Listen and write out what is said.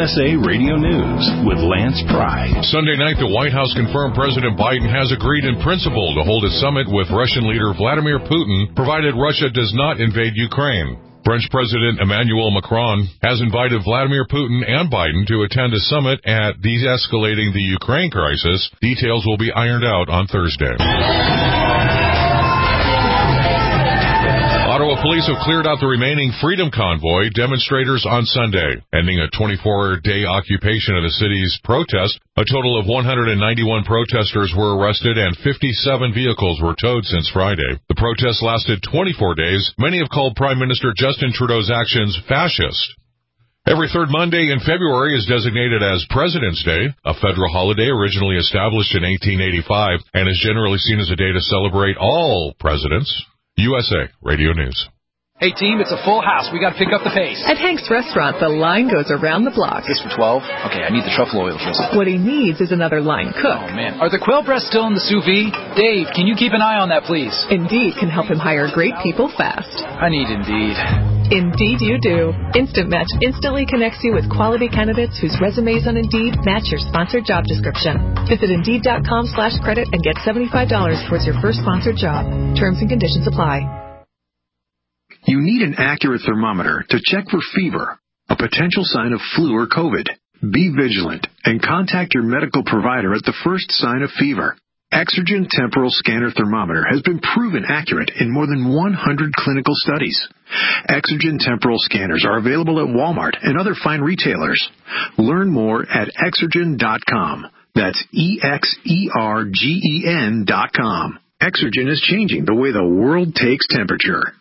USA Radio News with Lance Pry. Sunday night, the White House confirmed President Biden has agreed in principle to hold a summit with Russian leader Vladimir Putin, provided Russia does not invade Ukraine. French President Emmanuel Macron has invited Vladimir Putin and Biden to attend a summit at de-escalating the Ukraine crisis. Details will be ironed out on Thursday. Ottawa police have cleared out the remaining Freedom Convoy demonstrators on Sunday, ending a 24-day occupation of the city's protest. A total of 191 protesters were arrested and 57 vehicles were towed since Friday. The protest lasted 24 days. Many have called Prime Minister Justin Trudeau's actions fascist. Every third Monday in February is designated as President's Day, a federal holiday originally established in 1885 and is generally seen as a day to celebrate all presidents. USA Radio News. Hey, team, it's a full house. We got to pick up the pace. At Hank's Restaurant, the line goes around the block. This for 12? Okay, I need the truffle oil first. What he needs is another line cook. Oh, man. Are the quail breasts still in the sous vide? Dave, can you keep an eye on that, please? Indeed can help him hire great people fast. I need Indeed. Indeed you do. Instant Match instantly connects you with quality candidates whose resumes on Indeed match your sponsored job description. Visit Indeed.com/credit and get $75 towards your first sponsored job. Terms and conditions apply. You need an accurate thermometer to check for fever, a potential sign of flu or COVID. Be vigilant and contact your medical provider at the first sign of fever. Exergen Temporal Scanner Thermometer has been proven accurate in more than 100 clinical studies. Exergen Temporal Scanners are available at Walmart and other fine retailers. Learn more at Exergen.com. That's EXERGEN.com. Exergen is changing the way the world takes temperature.